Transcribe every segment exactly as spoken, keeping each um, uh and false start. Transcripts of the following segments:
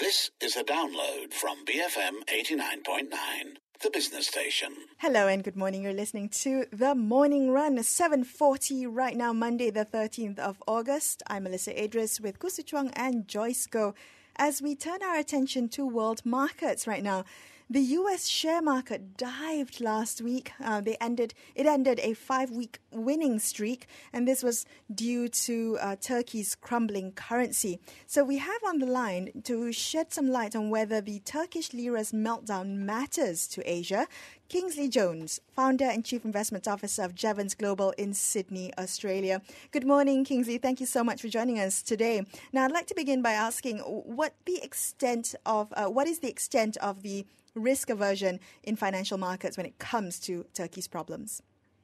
This is a download from B F M eighty-nine point nine, the business station. Hello and good morning. You're listening to The Morning Run, seven forty right now, Monday the thirteenth of August. I'm Melissa Idris with Kusu Chuang and Joyce Go. As we turn our attention to world markets right now, the U S share market dived last week. Uh, they ended. It ended a five-week winning streak, and this was due to uh, Turkey's crumbling currency. So we have on the line to shed some light on whether the Turkish lira's meltdown matters to Asia, Kingsley Jones, founder and chief investment officer of Jevons Global in Sydney, Australia. Good morning, Kingsley. Thank you so much for joining us today. Now, I'd like to begin by asking what the extent of uh, what is the extent of the risk aversion in financial markets when it comes to Turkey's problems?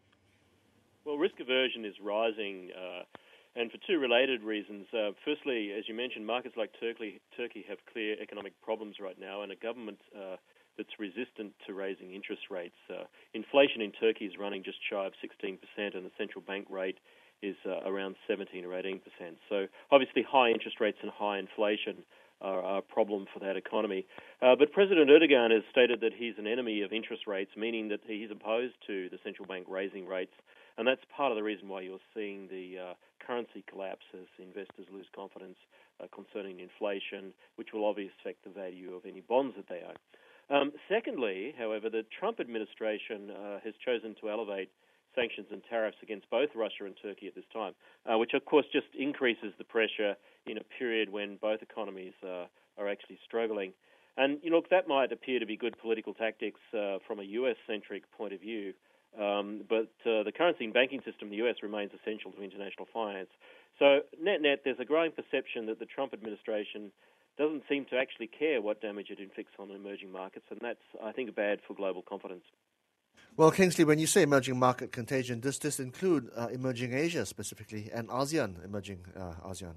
Well, risk aversion is rising, uh, and for two related reasons. Uh, firstly, as you mentioned, markets like Turkey, Turkey have clear economic problems right now, and a government uh, that's resistant to raising interest rates. Uh, inflation in Turkey is running just shy of sixteen percent, and the central bank rate is uh, around seventeen or eighteen percent. So obviously high interest rates and high inflation are, are a problem for that economy. Uh, but President Erdogan has stated that he's an enemy of interest rates, meaning that he's opposed to the central bank raising rates, and that's part of the reason why you're seeing the uh, currency collapse as investors lose confidence uh, concerning inflation, which will obviously affect the value of any bonds that they own. Um, secondly, however, the Trump administration uh, has chosen to elevate sanctions and tariffs against both Russia and Turkey at this time, uh, which of course just increases the pressure in a period when both economies uh, are actually struggling. And you know, look, that might appear to be good political tactics uh, from a U S-centric point of view, um, but uh, the currency and banking system in the U S remains essential to international finance. So net-net, there's a growing perception that the Trump administration doesn't seem to actually care what damage it inflicts on emerging markets, and that's, I think, bad for global confidence. Well, Kingsley, when you say emerging market contagion, does this include uh, emerging Asia specifically and ASEAN, emerging uh, ASEAN?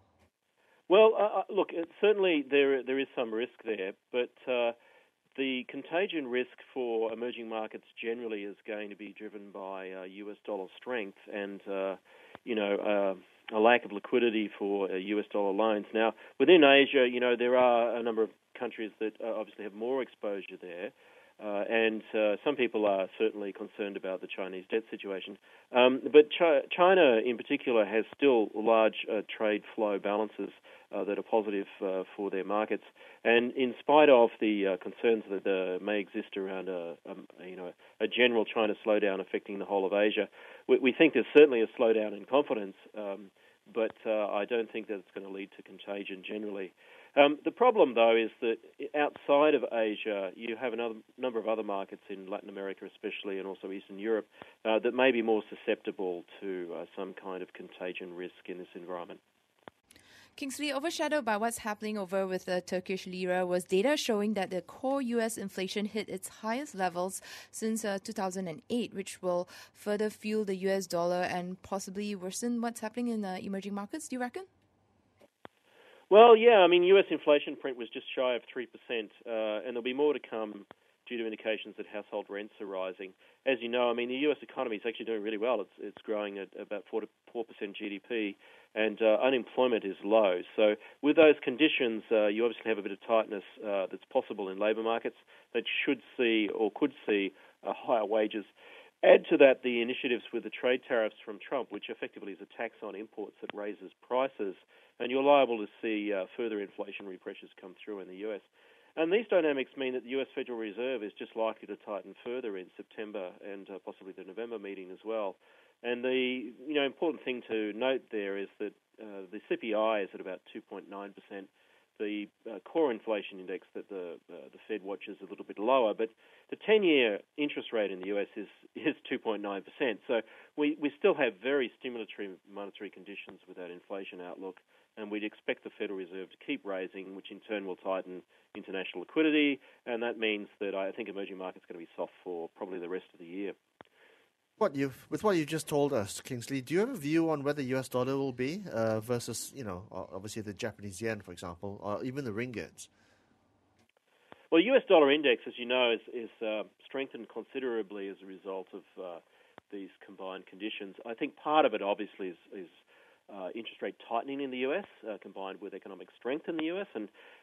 Well, uh, look, certainly there there is some risk there, but uh, the contagion risk for emerging markets generally is going to be driven by uh, U S dollar strength and, uh, you know, uh, a lack of liquidity for uh, U S dollar loans. Now, within Asia, you know, there are a number of countries that uh, obviously have more exposure there. Uh, and uh, some people are certainly concerned about the Chinese debt situation. Um, but Chi- China, in particular, has still large uh, trade flow balances uh, that are positive uh, for their markets. And in spite of the uh, concerns that uh, may exist around a, a, you know, a general China slowdown affecting the whole of Asia, we, we think there's certainly a slowdown in confidence, um, but uh, I don't think that it's going to lead to contagion generally. Um, the problem, though, is that outside of Asia, you have a number of other markets in Latin America especially, and also Eastern Europe, uh, that may be more susceptible to uh, some kind of contagion risk in this environment. Kingsley, overshadowed by what's happening over with the Turkish lira was data showing that the core U S inflation hit its highest levels since uh, two thousand eight, which will further fuel the U S dollar and possibly worsen what's happening in uh, emerging markets, do you reckon? Well, yeah, I mean, U S inflation print was just shy of three percent, uh, and there'll be more to come due to indications that household rents are rising. As you know, I mean, the U S economy is actually doing really well. It's it's growing at about four to four percent G D P, and uh, unemployment is low. So with those conditions, uh, you obviously have a bit of tightness uh, that's possible in labour markets that should see or could see uh, higher wages. Add to that the initiatives with the trade tariffs from Trump, which effectively is a tax on imports that raises prices, and you're liable to see uh, further inflationary pressures come through in the U S. And these dynamics mean that the U S Federal Reserve is just likely to tighten further in September and uh, possibly the November meeting as well. And the you know important thing to note there is that uh, the C P I is at about two point nine percent. The uh, core inflation index that the uh, the Fed watches is a little bit lower, but the ten-year interest rate in the U S is is two point nine percent. So we, we still have very stimulatory monetary conditions with that inflation outlook, and we'd expect the Federal Reserve to keep raising, which in turn will tighten international liquidity, and that means that I think emerging markets are going to be soft for probably the rest of the year. What you've, with what you just told us, Kingsley, do you have a view on where the U S dollar will be uh, versus, you know, obviously the Japanese yen, for example, or even the ringgit? Well, U S dollar index, as you know, is, is uh, strengthened considerably as a result of uh, these combined conditions. I think part of it, obviously, is, is uh, interest rate tightening in the U S, uh, combined with economic strength in the U S, and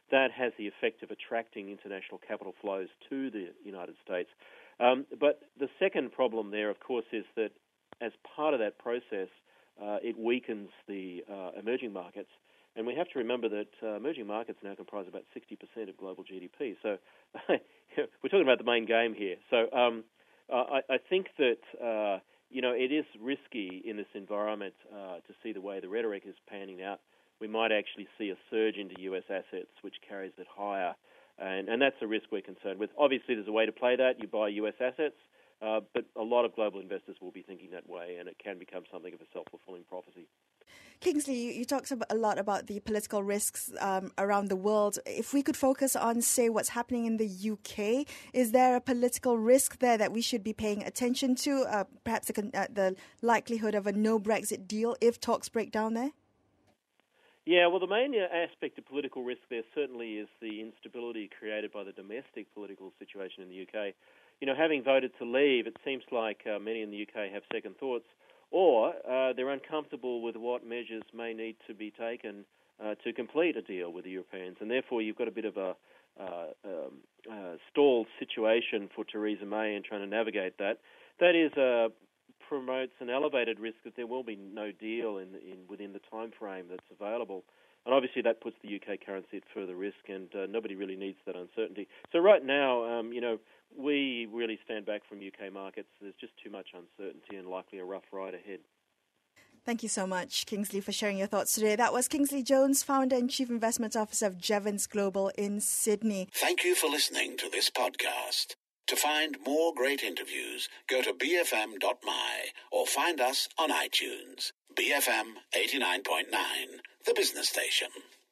that has the effect of attracting international capital flows to the United States. Um, but the second problem there, of course, is that as part of that process, uh, it weakens the uh, emerging markets. And we have to remember that uh, emerging markets now comprise about sixty percent of global G D P. So we're talking about the main game here. So um, I, I think that, uh, you know, it is risky in this environment uh, to see the way the rhetoric is panning out. We might actually see a surge into U S assets, which carries it higher. And, and that's a risk we're concerned with. Obviously, there's a way to play that. You buy U S assets, uh, but a lot of global investors will be thinking that way, and it can become something of a self-fulfilling prophecy. Kingsley, you, you talked a lot about the political risks um, around the world. If we could focus on, say, what's happening in the U K, is there a political risk there that we should be paying attention to? Uh, perhaps the, uh, the likelihood of a no-Brexit deal if talks break down there? Yeah, well, the main aspect of political risk there certainly is the instability created by the domestic political situation in the U K. You know, having voted to leave, it seems like uh, many in the U K have second thoughts, or uh, they're uncomfortable with what measures may need to be taken uh, to complete a deal with the Europeans, and therefore you've got a bit of a uh, um, uh, stalled situation for Theresa May in trying to navigate that. That is uh, promotes an elevated risk that there will be no deal in, in within the time frame that's available. And obviously that puts the U K currency at further risk, and uh, nobody really needs that uncertainty. So right now, um, you know, we really stand back from U K markets. There's just too much uncertainty and likely a rough ride ahead. Thank you so much, Kingsley, for sharing your thoughts today. That was Kingsley Jones, Founder and Chief Investment Officer of Jevons Global in Sydney. Thank you for listening to this podcast. To find more great interviews, go to b f m dot m y or find us on iTunes. B F M eighty-nine point nine, the business station.